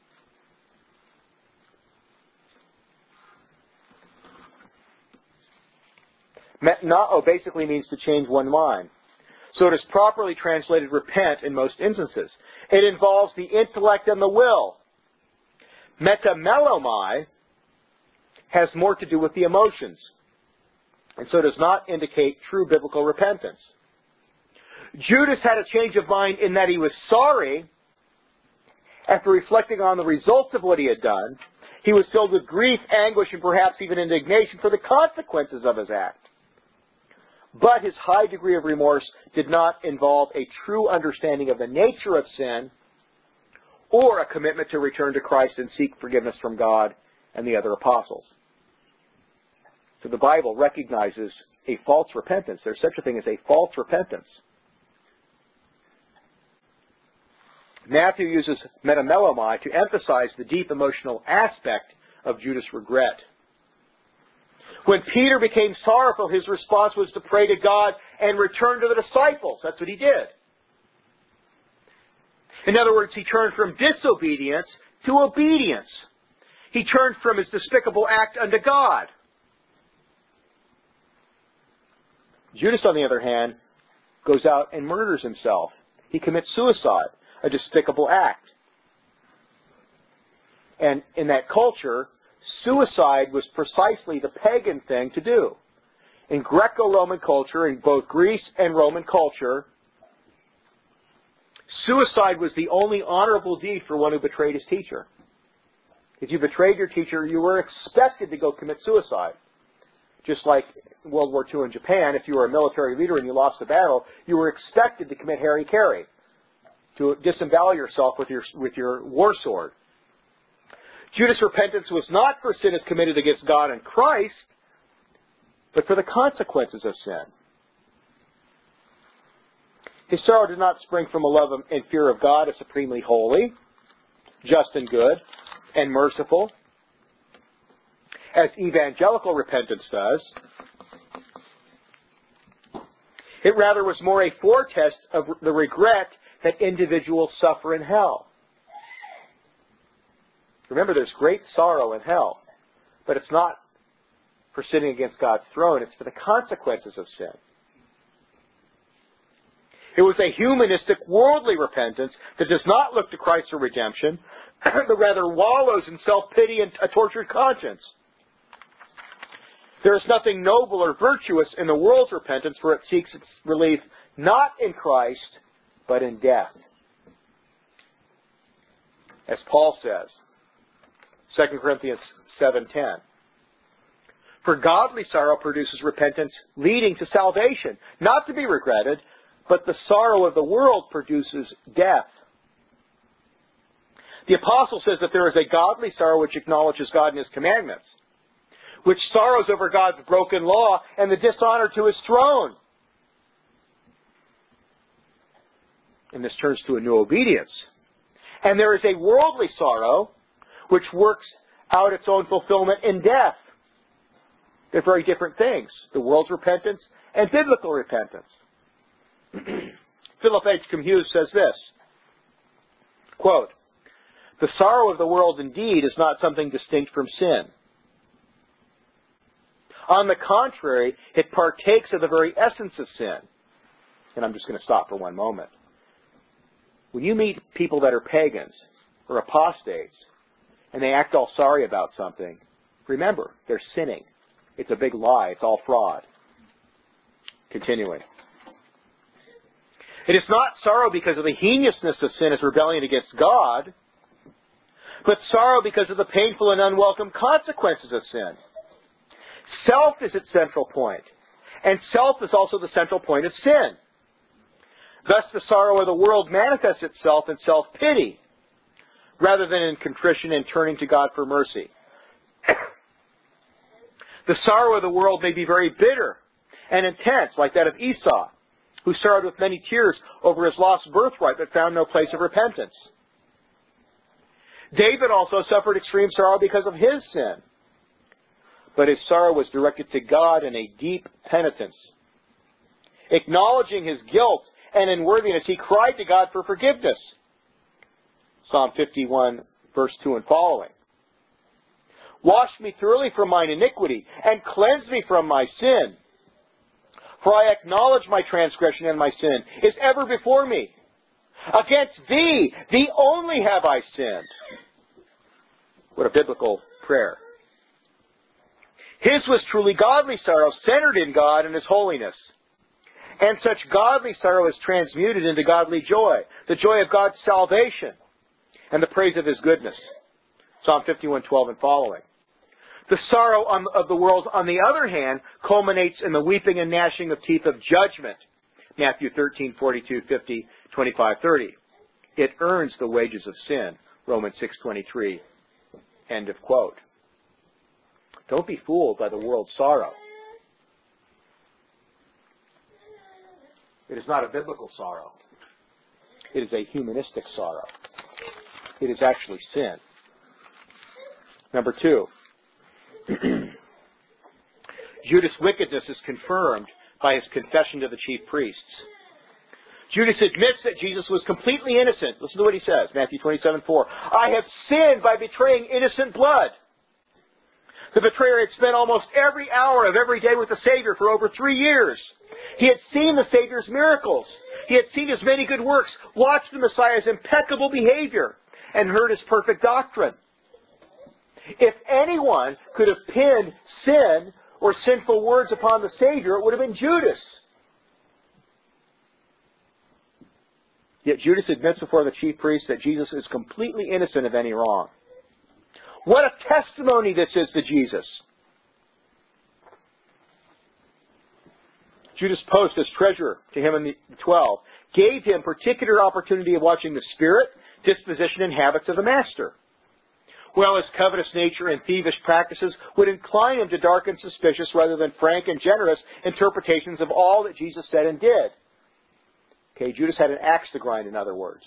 Metnao basically means to change one mind. So it is properly translated repent in most instances. It involves the intellect and the will. Metamelomai has more to do with the emotions, and so does not indicate true biblical repentance. Judas had a change of mind in that he was sorry after reflecting on the results of what he had done. He was filled with grief, anguish, and perhaps even indignation for the consequences of his act. But his high degree of remorse did not involve a true understanding of the nature of sin or a commitment to return to Christ and seek forgiveness from God and the other apostles. So the Bible recognizes a false repentance. There's such a thing as a false repentance. Matthew uses metamelomai to emphasize the deep emotional aspect of Judas' regret. When Peter became sorrowful, his response was to pray to God and return to the disciples. That's what he did. In other words, he turned from disobedience to obedience. He turned from his despicable act unto God. Judas, on the other hand, goes out and murders himself. He commits suicide, a despicable act. And in that culture, suicide was precisely the pagan thing to do. In Greco-Roman culture, in both Greece and Roman culture, suicide was the only honorable deed for one who betrayed his teacher. If you betrayed your teacher, you were expected to go commit suicide. Just like World War Two in Japan, if you were a military leader and you lost the battle, you were expected to commit harikari, to disembowel yourself with your, with your war sword. Judas' repentance was not for sin as committed against God and Christ, but for the consequences of sin. His sorrow did not spring from a love and fear of God as supremely holy, just and good, and merciful, as evangelical repentance does. It rather was more a foretaste of the regret that individuals suffer in hell. Remember, there's great sorrow in hell, but it's not for sinning against God's throne. It's for the consequences of sin. It was a humanistic, worldly repentance that does not look to Christ for redemption, but rather wallows in self-pity and a tortured conscience. There is nothing noble or virtuous in the world's repentance, for it seeks its relief not in Christ, but in death. As Paul says, Second Corinthians seven ten. For godly sorrow produces repentance leading to salvation, not to be regretted, but the sorrow of the world produces death. The apostle says that there is a godly sorrow which acknowledges God and His commandments, which sorrows over God's broken law and the dishonor to His throne. And this turns to a new obedience. And there is a worldly sorrow which works out its own fulfillment in death. They're very different things. The world's repentance and biblical repentance. Philip H. Hughes says this, quote, "The sorrow of the world indeed is not something distinct from sin. On the contrary, it partakes of the very essence of sin. And I'm just going to stop for one moment. When you meet people that are pagans or apostates, and they act all sorry about something, remember, they're sinning. It's a big lie. It's all fraud. Continuing. It is not sorrow because of the heinousness of sin as rebellion against God, but sorrow because of the painful and unwelcome consequences of sin. Self is its central point, and self is also the central point of sin. Thus the sorrow of the world manifests itself in self-pity, rather than in contrition and turning to God for mercy. The sorrow of the world may be very bitter and intense, like that of Esau, who sorrowed with many tears over his lost birthright but found no place of repentance. David also suffered extreme sorrow because of his sin, but his sorrow was directed to God in a deep penitence. Acknowledging his guilt and unworthiness, he cried to God for forgiveness. Psalm fifty-one, verse two and following. Wash me thoroughly from mine iniquity, and cleanse me from my sin. For I acknowledge my transgression, and my sin is ever before me. Against thee, thee only have I sinned. What a biblical prayer. His was truly godly sorrow, centered in God and His holiness. And such godly sorrow is transmuted into godly joy, the joy of God's salvation, and the praise of His goodness. Psalm fifty-one, twelve and following. The sorrow on, of the world, on the other hand, culminates in the weeping and gnashing of teeth of judgment. Matthew thirteen, forty-two, fifty, twenty-five, thirty. It earns the wages of sin. Romans six, twenty-three. End of quote. Don't be fooled by the world's sorrow. It is not a biblical sorrow. It is a humanistic sorrow. It is actually sin. Number two. Judas' wickedness is confirmed by his confession to the chief priests. Judas admits that Jesus was completely innocent. Listen to what he says, Matthew twenty-seven, four. I have sinned by betraying innocent blood. The betrayer had spent almost every hour of every day with the Savior for over three years. He had seen the Savior's miracles. He had seen His many good works, watched the Messiah's impeccable behavior, and heard His perfect doctrine. If anyone could have pinned sin or sinful words upon the Savior, it would have been Judas. Yet Judas admits before the chief priests that Jesus is completely innocent of any wrong. What a testimony this is to Jesus. Judas' post as treasurer to him and the twelve gave him particular opportunity of watching the spirit, disposition, and habits of the master. While his covetous nature and thievish practices would incline him to dark and suspicious rather than frank and generous interpretations of all that Jesus said and did. Okay, Judas had an axe to grind, in other words.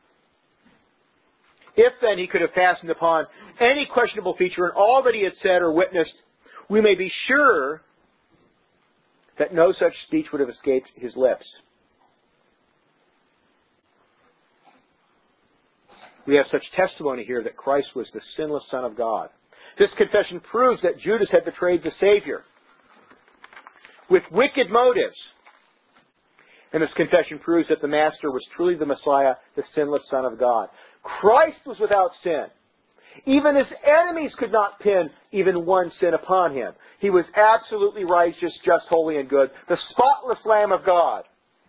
If then he could have fastened upon any questionable feature in all that he had said or witnessed, we may be sure that no such speech would have escaped his lips. We have such testimony here that Christ was the sinless Son of God. This confession proves that Judas had betrayed the Savior with wicked motives. And this confession proves that the Master was truly the Messiah, the sinless Son of God. Christ was without sin. Even His enemies could not pin even one sin upon Him. He was absolutely righteous, just, holy, and good, the spotless Lamb of God.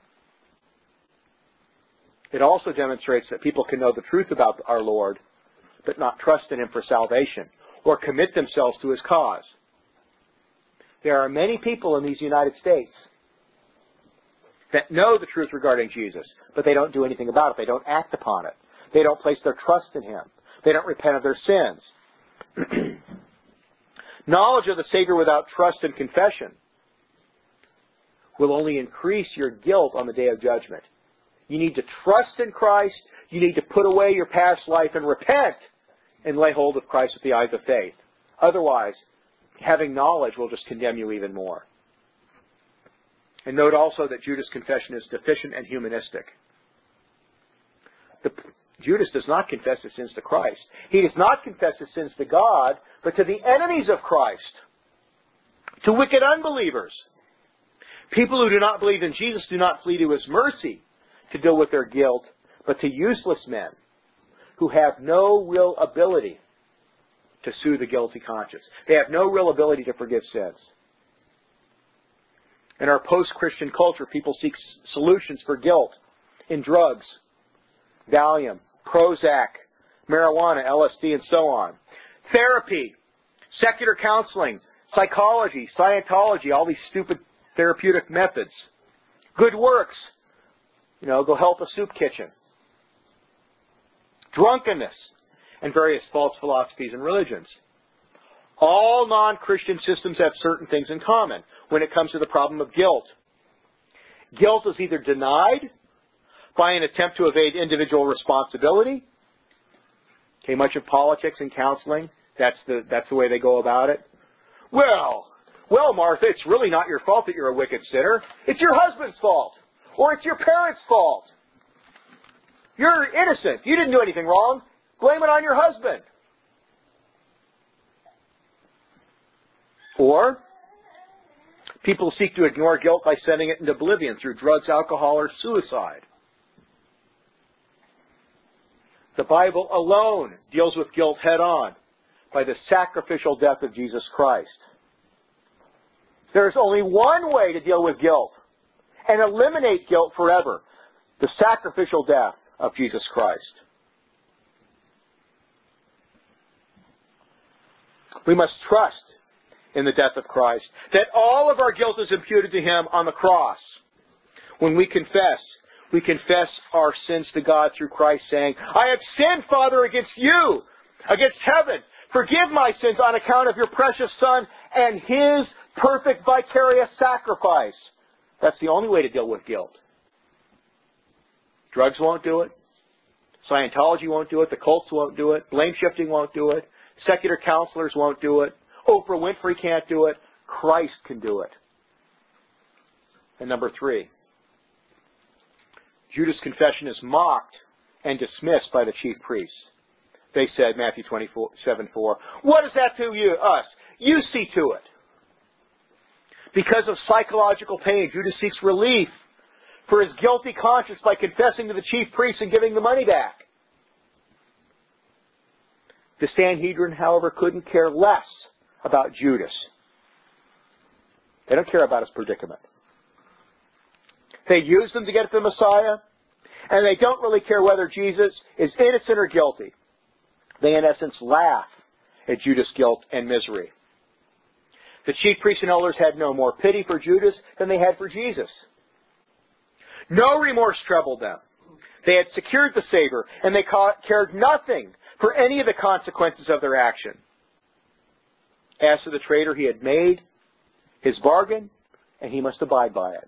It also demonstrates that people can know the truth about our Lord, but not trust in Him for salvation, or commit themselves to His cause. There are many people in these United States that know the truth regarding Jesus, but they don't do anything about it. They don't act upon it. They don't place their trust in Him. They don't repent of their sins. Knowledge of the Savior without trust and confession will only increase your guilt on the day of judgment. You need to trust in Christ. You need to put away your past life and repent and lay hold of Christ with the eyes of faith. Otherwise, having knowledge will just condemn you even more. And note also that Judas' confession is deficient and humanistic. The, Judas does not confess his sins to Christ. He does not confess his sins to God, but to the enemies of Christ. to wicked unbelievers. People who do not believe in Jesus do not flee to His mercy to deal with their guilt, but to useless men who have no real ability to soothe the guilty conscience. They have no real ability to forgive sins. In our post-Christian culture, people seek solutions for guilt in drugs, Valium, Prozac, marijuana, L S D, and so on. Therapy, secular counseling, psychology, Scientology, all these stupid therapeutic methods. Good works, you know, go help a soup kitchen. Drunkenness, and various false philosophies and religions. All non-Christian systems have certain things in common when it comes to the problem of guilt. Guilt is either denied by an attempt to evade individual responsibility. Okay, much of politics and counseling, that's the, that's the way they go about it. Well, well, Martha, it's really not your fault that you're a wicked sinner. It's your husband's fault. Or it's your parents' fault. You're innocent. You didn't do anything wrong. Blame it on your husband. Or people seek to ignore guilt by sending it into oblivion through drugs, alcohol, or suicide. The Bible alone deals with guilt head on by the sacrificial death of Jesus Christ. There's only one way to deal with guilt and eliminate guilt forever: the sacrificial death of Jesus Christ. We must trust in the death of Christ, that all of our guilt is imputed to Him on the cross. When we confess, we confess our sins to God through Christ, saying, I have sinned, Father, against you, against heaven. Forgive my sins on account of your precious Son and His perfect vicarious sacrifice. That's the only way to deal with guilt. Drugs won't do it. Scientology won't do it. The cults won't do it. Blame shifting won't do it. Secular counselors won't do it. Oprah Winfrey can't do it. Christ can do it. And number three, Judas' confession is mocked and dismissed by the chief priests. They said, Matthew twenty-seven four, what is that to you, us? You see to it. Because of psychological pain, Judas seeks relief for his guilty conscience by confessing to the chief priests and giving the money back. The Sanhedrin, however, couldn't care less about Judas. They don't care about his predicament. They use them to get at the Messiah, and they don't really care whether Jesus is innocent or guilty. They, in essence, laugh at Judas' guilt and misery. The chief priests and elders had no more pity for Judas than they had for Jesus. No remorse troubled them. They had secured the Savior, and they cared nothing for any of the consequences of their action. As to the traitor, he had made his bargain, and he must abide by it.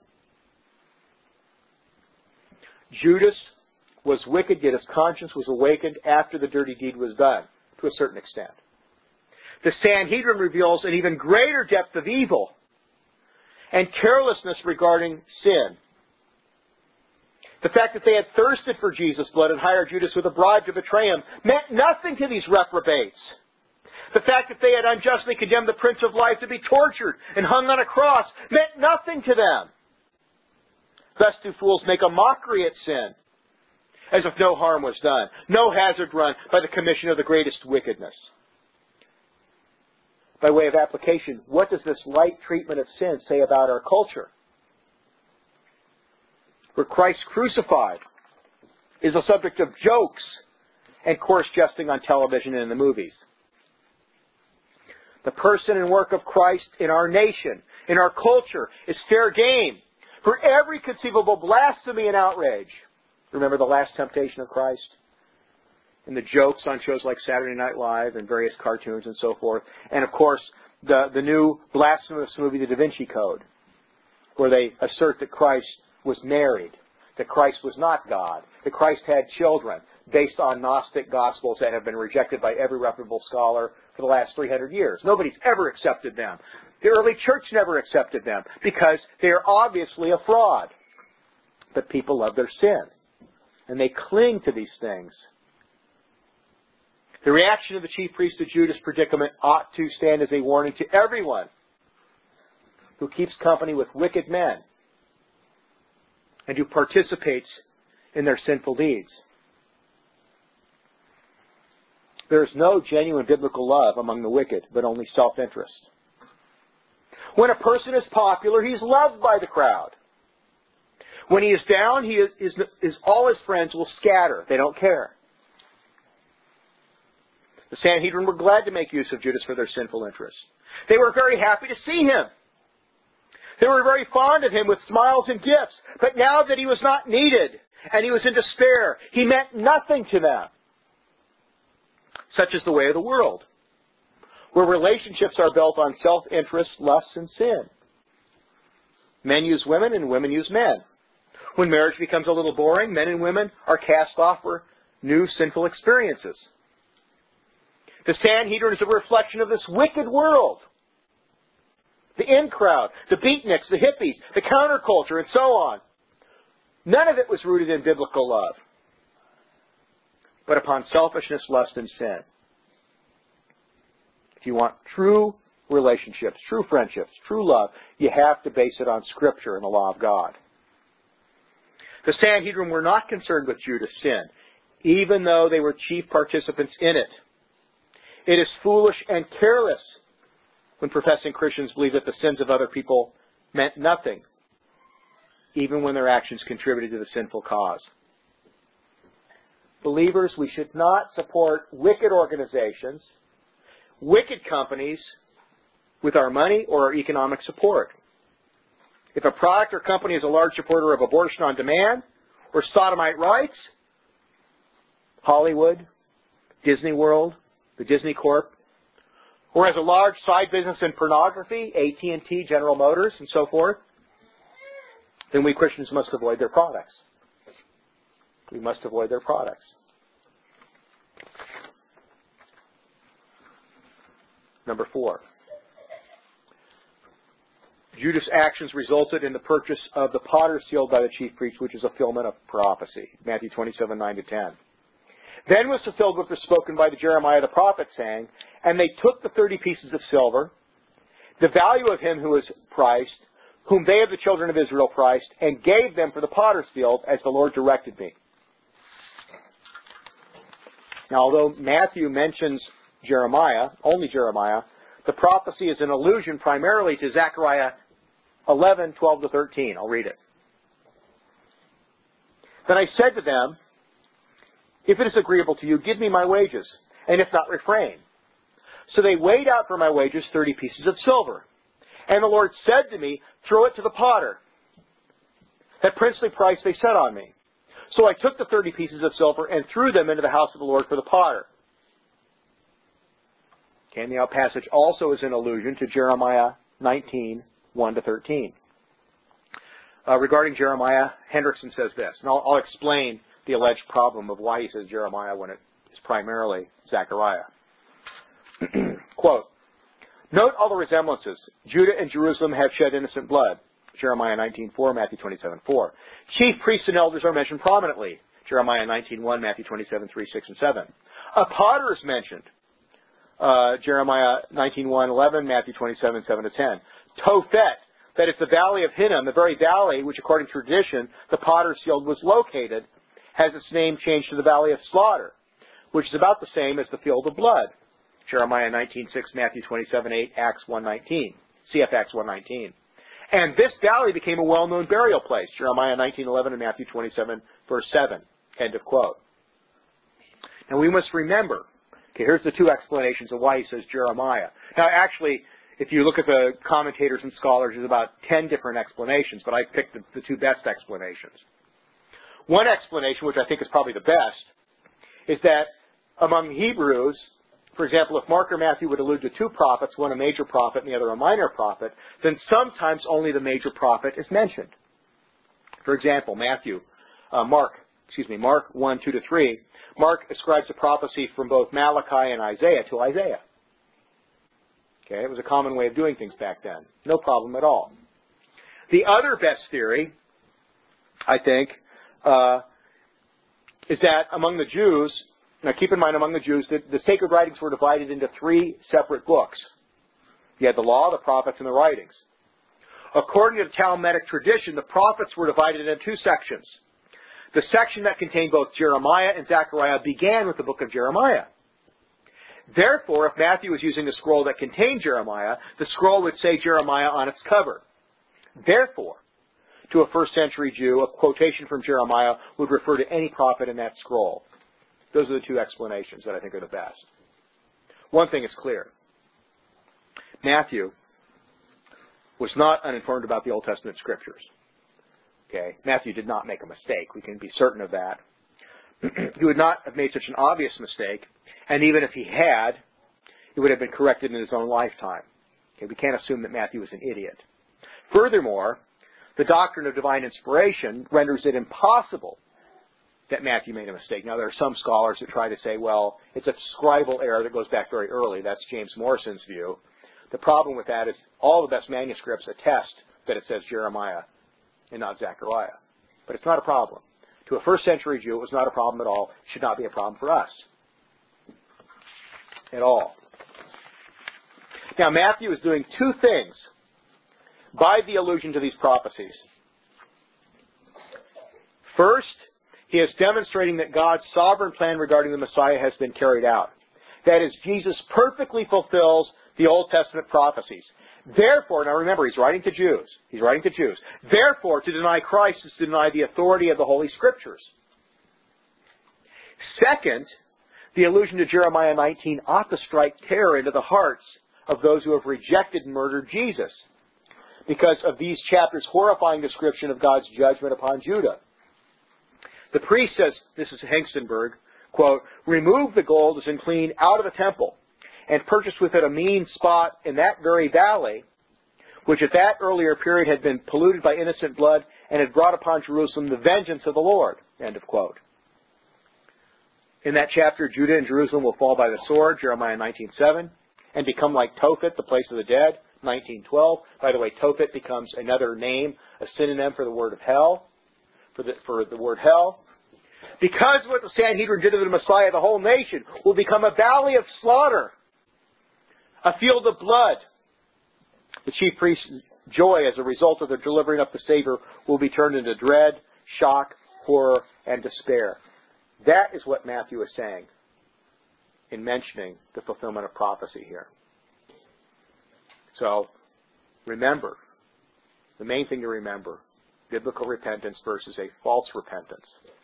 Judas was wicked, yet his conscience was awakened after the dirty deed was done, to a certain extent. The Sanhedrin reveals an even greater depth of evil and carelessness regarding sin. The fact that they had thirsted for Jesus' blood and hired Judas with a bribe to betray him meant nothing to these reprobates. The fact that they had unjustly condemned the Prince of Life to be tortured and hung on a cross meant nothing to them. Thus do fools make a mockery at sin, as if no harm was done, no hazard run by the commission of the greatest wickedness. By way of application, what does this light treatment of sin say about our culture? Where Christ crucified is a subject of jokes and coarse jesting on television and in the movies. The person and work of Christ in our nation, in our culture, is fair game for every conceivable blasphemy and outrage. Remember the Last Temptation of Christ? And the jokes on shows like Saturday Night Live and various cartoons and so forth. And of course, the, the new blasphemous movie, The Da Vinci Code, where they assert that Christ was married, that Christ was not God, that Christ had children, based on Gnostic Gospels that have been rejected by every reputable scholar for the last three hundred years. Nobody's ever accepted them. The early church never accepted them because they are obviously a fraud. But people love their sin, and they cling to these things. The reaction of the chief priest to Judas' predicament ought to stand as a warning to everyone who keeps company with wicked men and who participates in their sinful deeds. There is no genuine biblical love among the wicked, but only self-interest. When a person is popular, he's loved by the crowd. When he is down, he is, is, is all his friends will scatter. They don't care. The Sanhedrin were glad to make use of Judas for their sinful interests. They were very happy to see him. They were very fond of him with smiles and gifts. But now that he was not needed and he was in despair, he meant nothing to them. Such is the way of the world, where relationships are built on self-interest, lust, and sin. Men use women and women use men. When marriage becomes a little boring, men and women are cast off for new sinful experiences. The Sanhedrin is a reflection of this wicked world. The in-crowd, the beatniks, the hippies, the counterculture, and so on. None of it was rooted in biblical love, but upon selfishness, lust, and sin. If you want true relationships, true friendships, true love, you have to base it on Scripture and the law of God. The Sanhedrin were not concerned with Judas' sin, even though they were chief participants in it. It is foolish and careless when professing Christians believe that the sins of other people meant nothing, even when their actions contributed to the sinful cause. Believers, we should not support wicked organizations, wicked companies with our money or our economic support. If a product or company is a large supporter of abortion on demand or sodomite rights, Hollywood, Disney World, the Disney Corp, or has a large side business in pornography, A T and T, General Motors, and so forth, then we Christians must avoid their products. We must avoid their products. Number four. Judas' actions resulted in the purchase of the potter sealed by the chief priest, which is a fulfillment of prophecy. Matthew twenty-seven, nine to ten. Then was fulfilled what was spoken by the Jeremiah the prophet, saying, and they took the thirty pieces of silver, the value of him who was priced, whom they of the children of Israel priced, and gave them for the potter's field, as the Lord directed me. Now, although Matthew mentions Jeremiah, only Jeremiah, the prophecy is an allusion primarily to Zechariah eleven, twelve to thirteen. I'll read it. Then I said to them, if it is agreeable to you, give me my wages, and if not, refrain. So they weighed out for my wages thirty pieces of silver. And the Lord said to me, throw it to the potter. That princely price they set on me. So I took the thirty pieces of silver and threw them into the house of the Lord for the potter. Okay, and the passage also is an allusion to Jeremiah nineteen, one to thirteen. Uh, regarding Jeremiah, Hendrickson says this, and I'll, I'll explain the alleged problem of why he says Jeremiah when it is primarily Zechariah. Quote, note all the resemblances. Judah and Jerusalem have shed innocent blood. Jeremiah nineteen, four, Matthew twenty-seven, four. Chief priests and elders are mentioned prominently. Jeremiah nineteen, one, Matthew twenty-seven, three, six, and seven. A potter is mentioned. Uh, Jeremiah nineteen, one, eleven, Matthew twenty-seven, seven to ten. Tophet, that is the valley of Hinnom, the very valley which according to tradition the potter's field was located, has its name changed to the valley of slaughter, which is about the same as the field of blood. Jeremiah nineteen, six, Matthew twenty-seven, eight, Acts one, nineteen. C F Acts one, nineteen. And this valley became a well-known burial place. Jeremiah nineteen, eleven and Matthew twenty-seven, verse seven. End of quote. Now we must remember, okay, here's the two explanations of why he says Jeremiah. Now actually, if you look at the commentators and scholars, there's about ten different explanations, but I picked the, the two best explanations. One explanation, which I think is probably the best, is that among Hebrews, for example, if Mark or Matthew would allude to two prophets, one a major prophet and the other a minor prophet, then sometimes only the major prophet is mentioned. For example, Matthew, uh, Mark, excuse me, Mark one, two to three, Mark ascribes a prophecy from both Malachi and Isaiah to Isaiah. Okay, it was a common way of doing things back then. No problem at all. The other best theory, I think, uh, is that among the Jews, now keep in mind among the Jews, that the sacred writings were divided into three separate books. You had the law, the prophets, and the writings. According to the Talmudic tradition, the prophets were divided into two sections. The section that contained both Jeremiah and Zechariah began with the book of Jeremiah. Therefore, if Matthew was using a scroll that contained Jeremiah, the scroll would say Jeremiah on its cover. Therefore, to a first century Jew, a quotation from Jeremiah would refer to any prophet in that scroll. Those are the two explanations that I think are the best. One thing is clear. Matthew was not uninformed about the Old Testament Scriptures. Okay? Matthew did not make a mistake. We can be certain of that. He would not have made such an obvious mistake, and even if he had, it would have been corrected in his own lifetime. Okay? We can't assume that Matthew was an idiot. Furthermore, the doctrine of divine inspiration renders it impossible that Matthew made a mistake. Now, there are some scholars who try to say, well, it's a scribal error that goes back very early. That's James Morrison's view. The problem with that is all the best manuscripts attest that it says Jeremiah and not Zechariah. But it's not a problem. To a first century Jew, it was not a problem at all. It should not be a problem for us. At all. Now, Matthew is doing two things by the allusion to these prophecies. First, he is demonstrating that God's sovereign plan regarding the Messiah has been carried out. That is, Jesus perfectly fulfills the Old Testament prophecies. Therefore, now remember, he's writing to Jews. He's writing to Jews. Therefore, to deny Christ is to deny the authority of the Holy Scriptures. Second, the allusion to Jeremiah nineteen ought to strike terror into the hearts of those who have rejected and murdered Jesus, because of these chapters' horrifying description of God's judgment upon Judah. The priest says, this is Hengstenberg, quote, remove the gold as unclean out of the temple, and purchase with it a mean spot in that very valley, which at that earlier period had been polluted by innocent blood and had brought upon Jerusalem the vengeance of the Lord, end of quote. In that chapter, Judah and Jerusalem will fall by the sword, Jeremiah nineteen seven, and become like Tophet, the place of the dead, nineteen twelve. By the way, Tophet becomes another name, a synonym for the word of hell, for the, for the word hell. Because of what the Sanhedrin did to the Messiah, the whole nation will become a valley of slaughter, a field of blood. The chief priest's joy as a result of their delivering up the Savior will be turned into dread, shock, horror, and despair. That is what Matthew is saying in mentioning the fulfillment of prophecy here. So, remember, the main thing to remember, biblical repentance versus a false repentance.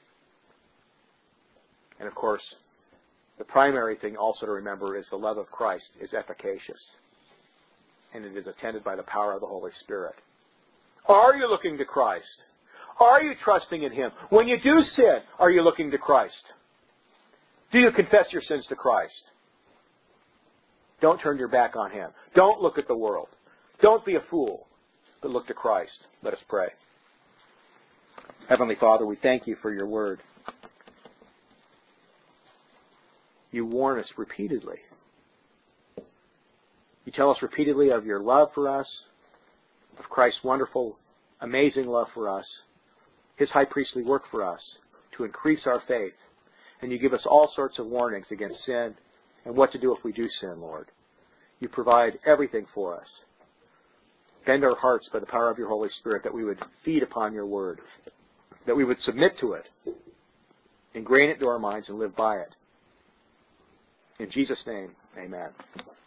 And of course, the primary thing also to remember is the love of Christ is efficacious. And it is attended by the power of the Holy Spirit. Are you looking to Christ? Are you trusting in Him? When you do sin, are you looking to Christ? Do you confess your sins to Christ? Don't turn your back on Him. Don't look at the world. Don't be a fool, but look to Christ. Let us pray. Heavenly Father, we thank You for Your word. You warn us repeatedly. You tell us repeatedly of Your love for us, of Christ's wonderful, amazing love for us, His high priestly work for us to increase our faith. And You give us all sorts of warnings against sin and what to do if we do sin, Lord. You provide everything for us. Bend our hearts by the power of Your Holy Spirit that we would feed upon Your word, that we would submit to it, ingrain it into our minds, and live by it. In Jesus' name, amen.